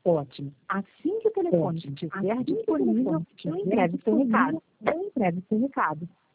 Ótimo. Assim que o telefone estiver disponível, eu entrego seu recado.